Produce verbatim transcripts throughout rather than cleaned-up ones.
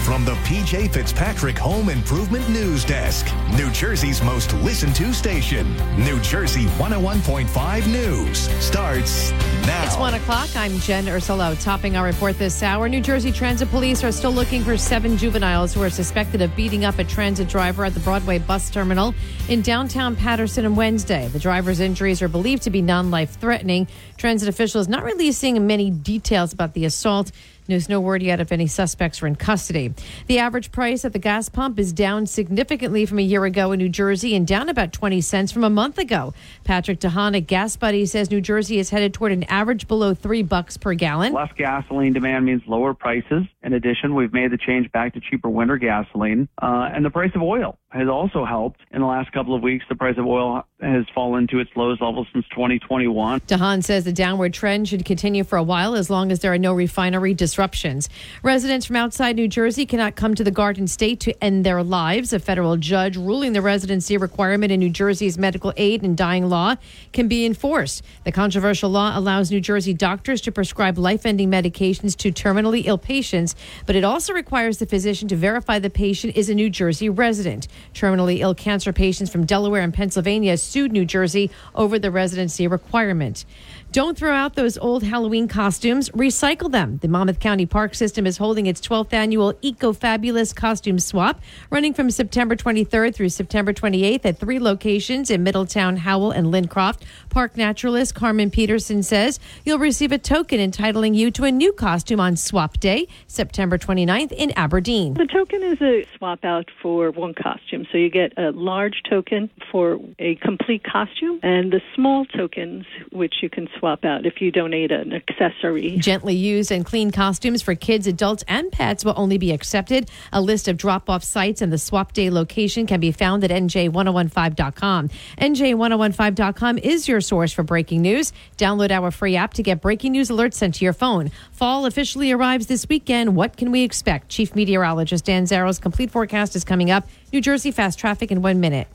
from the P J Fitzpatrick Home Improvement News Desk, New Jersey's most listened to station. New Jersey one oh one point five News starts now. It's one o'clock. I'm Jen Ursulo. Topping our report this hour, New Jersey Transit Police are still looking for seven juveniles who are suspected of beating up a transit driver at the Broadway bus terminal in downtown Paterson on Wednesday. The driver's injuries are believed to be non-life-threatening. Transit officials not releasing many details about the assault. There's no word yet if any suspects are in custody. The average price at the gas pump is down significantly from a year ago in New Jersey and down about twenty cents from a month ago. Patrick DeHaan at Gas Buddy says New Jersey is headed toward an average below three bucks per gallon. Less gasoline demand means lower prices. In addition, we've made the change back to cheaper winter gasoline. Uh, and the price of oil has also helped. In the last couple of weeks, the price of oil has fallen to its lowest level since twenty twenty-one. DeHaan says the downward trend should continue for a while as long as there are no refinery disruptions. Residents from outside New Jersey cannot come to the Garden State to end their lives. A federal judge ruling the residency requirement in New Jersey's medical aid and dying law can be enforced. The controversial law allows New Jersey doctors to prescribe life-ending medications to terminally ill patients, but it also requires the physician to verify the patient is a New Jersey resident. Terminally ill cancer patients from Delaware and Pennsylvania sued New Jersey over the residency requirement. Don't throw out those old Halloween costumes. Recycle them. The Monmouth County Park System is holding its twelfth annual Eco-Fabulous Costume Swap, running from September twenty-third through September twenty-eighth at three locations in Middletown, Howell, and Lincroft. Park naturalist Carmen Peterson says you'll receive a token entitling you to a new costume on Swap Day, September twenty-ninth in Aberdeen. The token is a swap out for one costume. So you get a large token for a complete costume and the small tokens, which you can swap out if you donate an accessory. Gently used and clean costumes for kids, adults, and pets will only be accepted. A list of drop-off sites and the Swap Day location can be found at N J ten fifteen dot com. N J ten fifteen dot com is your source for breaking news. Download our free app to get breaking news alerts sent to your phone. Fall officially arrives this weekend. What can we expect? Chief Meteorologist Dan Zarrow's complete forecast is coming up. New Jersey fast traffic in one minute.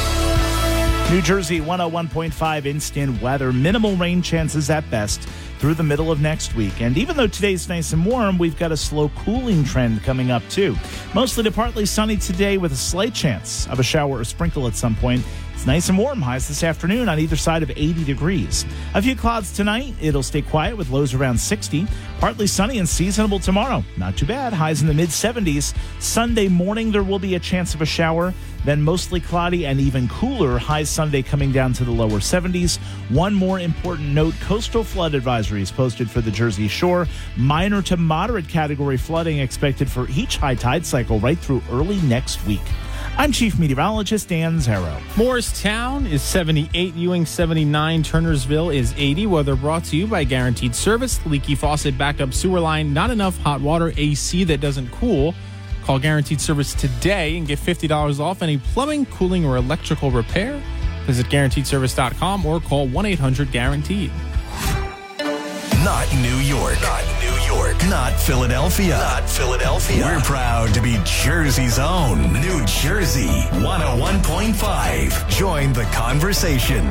New Jersey one oh one point five instant weather. Minimal rain chances at best through the middle of next week. And even though today's nice and warm, we've got a slow cooling trend coming up too. Mostly to partly sunny today with a slight chance of a shower or sprinkle at some point. It's nice and warm. Highs this afternoon on either side of eighty degrees. A few clouds tonight. It'll stay quiet with lows around sixty. Partly sunny and seasonable tomorrow. Not too bad. Highs in the mid seventies. Sunday morning, there will be a chance of a shower. Then mostly cloudy and even cooler. Highs Sunday coming down to the lower seventies. One more important note. Coastal flood advisory is posted for the Jersey Shore. Minor to moderate category flooding expected for each high tide cycle right through early next week. I'm Chief Meteorologist Dan Zarrow. Morristown is seventy-eight, Ewing seventy-nine, Turnersville is eighty. Weather brought to you by Guaranteed Service. Leaky faucet, backup sewer line, not enough hot water, A C that doesn't cool. Call Guaranteed Service today and get fifty dollars off any plumbing, cooling, or electrical repair. Visit guaranteed service dot com or call one eight hundred guaranteed. Not New York. Not New York. Not Philadelphia. Not Philadelphia. We're proud to be Jersey's own New Jersey one oh one point five. Join the conversation.